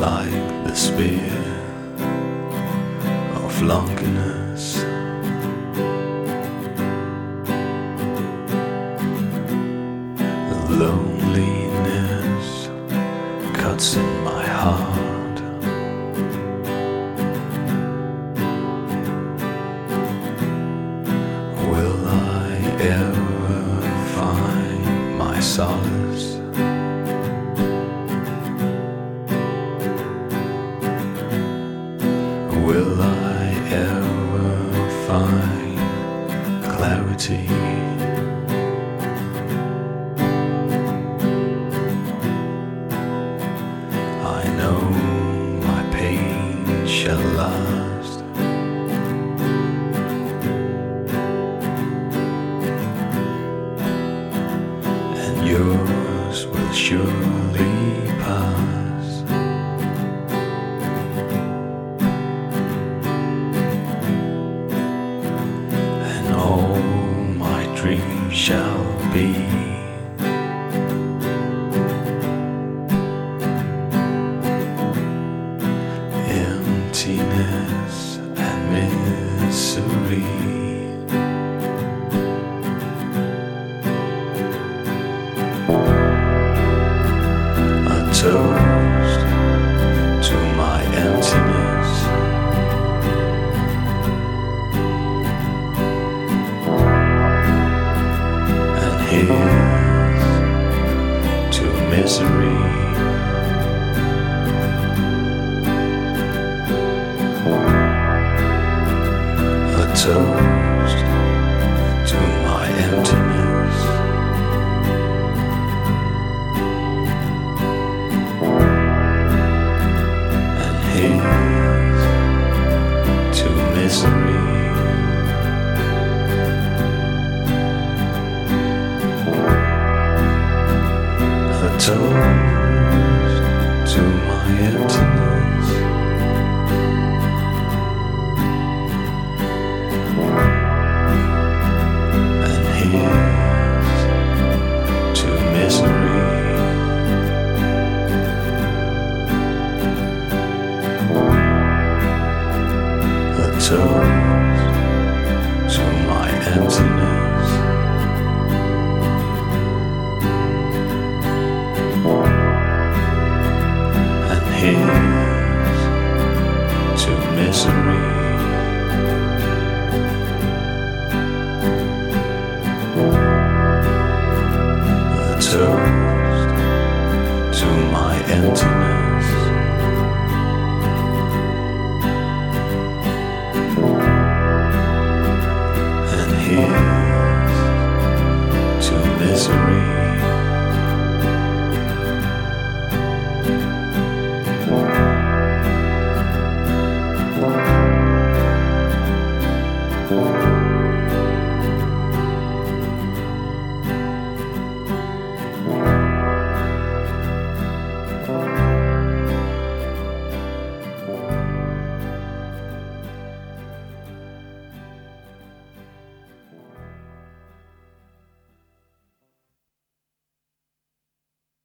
like the spear of Longinus. The loneliness cuts in my heart. Will I ever find my solace? Will I ever find clarity? I know my pain shall last. And yours will surely pass. All my dreams shall be emptiness and misery. A toast to my emptiness. Here's to misery. A toast to my emptiness. And here's to misery. A toast to my emptiness. And here's to misery. A toast to my emptiness. Here's to misery. A toast to my emptiness. And here's to misery. Thank you.